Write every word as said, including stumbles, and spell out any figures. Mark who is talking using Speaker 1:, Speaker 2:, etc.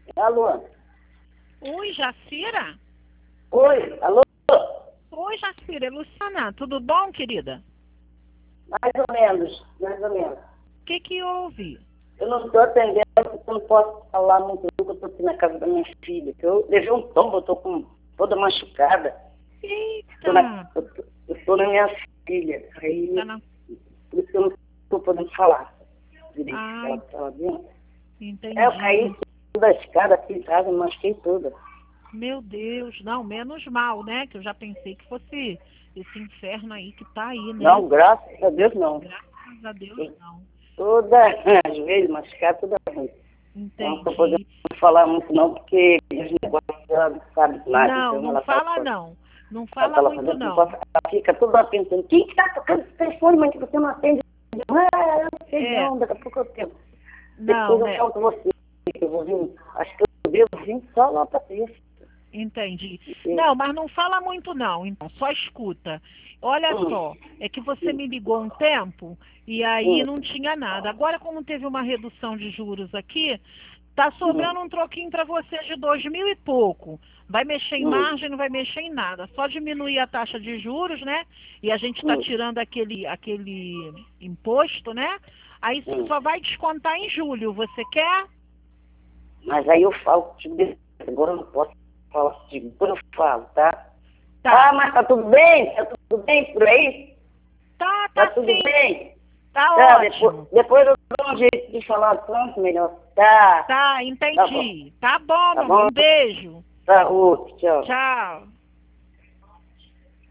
Speaker 1: Alô?
Speaker 2: Oi, Jacira?
Speaker 1: Oi, alô?
Speaker 2: Oi, Jacira, é Luciana. Tudo bom, querida?
Speaker 1: Mais ou menos, mais ou menos.
Speaker 2: O que que houve?
Speaker 1: Eu não estou atendendo, porque eu não posso falar muito, eu estou aqui na casa da minha filha, que eu levei um tombo, eu estou com toda machucada. Estou na,
Speaker 2: Eita!
Speaker 1: eu tô, eu tô na minha filha, aí,
Speaker 2: Tá na...
Speaker 1: por isso que eu não estou podendo falar direito, que ela
Speaker 2: Ai,
Speaker 1: estava vendo. É, eu caí
Speaker 2: entendi.
Speaker 1: da escada aqui em casa, machuquei toda.
Speaker 2: Meu Deus, não, menos mal, né? Que eu já pensei que fosse esse inferno aí que tá aí, né?
Speaker 1: Não, graças a Deus não.
Speaker 2: Graças a Deus,
Speaker 1: Tô
Speaker 2: não.
Speaker 1: toda, às vezes, machucada, toda ruim. Eu não estou podendo
Speaker 2: Entendi.
Speaker 1: falar muito não, porque os negócios ela não sabe mais,
Speaker 2: Não,
Speaker 1: então
Speaker 2: não
Speaker 1: ela fala,
Speaker 2: fala não. Não
Speaker 1: ela
Speaker 2: fala
Speaker 1: fala
Speaker 2: muito
Speaker 1: fazendo, não posso,
Speaker 2: não.
Speaker 1: ela fica toda hora pensando, quem que tá tocando esse telefone, mãe, que você não atende? Ah, eu não sei
Speaker 2: É,
Speaker 1: não, daqui a pouco eu tenho.
Speaker 2: não,
Speaker 1: Depois eu
Speaker 2: né?
Speaker 1: falo com você, que eu vou vir, acho que eu devo vir só lá para terça.
Speaker 2: Entendi.
Speaker 1: E,
Speaker 2: Não, mas não fala muito não, então, só escuta. Olha
Speaker 1: hum,
Speaker 2: só, é que você me ligou um tempo e aí
Speaker 1: hum,
Speaker 2: não tinha nada. Agora, como teve uma redução de juros aqui, tá
Speaker 1: hum,
Speaker 2: sobrando um troquinho para você de dois mil e pouco. Vai mexer em
Speaker 1: hum,
Speaker 2: margem, não vai mexer em nada. Só diminuir a taxa de juros, né? E a gente está
Speaker 1: hum,
Speaker 2: tirando aquele, aquele imposto, né? Aí
Speaker 1: hum.
Speaker 2: só vai descontar em julho. Você quer?
Speaker 1: Mas aí eu falo contigo, depois, agora eu não posso falar contigo, depois eu falo, tá? Ah,
Speaker 2: Tá.
Speaker 1: mas tá tudo bem? Tá tudo bem por aí?
Speaker 2: Tá,
Speaker 1: Tá
Speaker 2: tá
Speaker 1: tudo
Speaker 2: sim.
Speaker 1: bem?
Speaker 2: Tá
Speaker 1: Tá, depois,
Speaker 2: ótimo.
Speaker 1: depois eu dou um jeito de falar tanto melhor. Tá,
Speaker 2: Tá,
Speaker 1: tá bom.
Speaker 2: entendi. Tá bom,
Speaker 1: Tá
Speaker 2: meu amor.
Speaker 1: bom?
Speaker 2: Um beijo.
Speaker 1: Tá, outro, tchau.
Speaker 2: Tchau.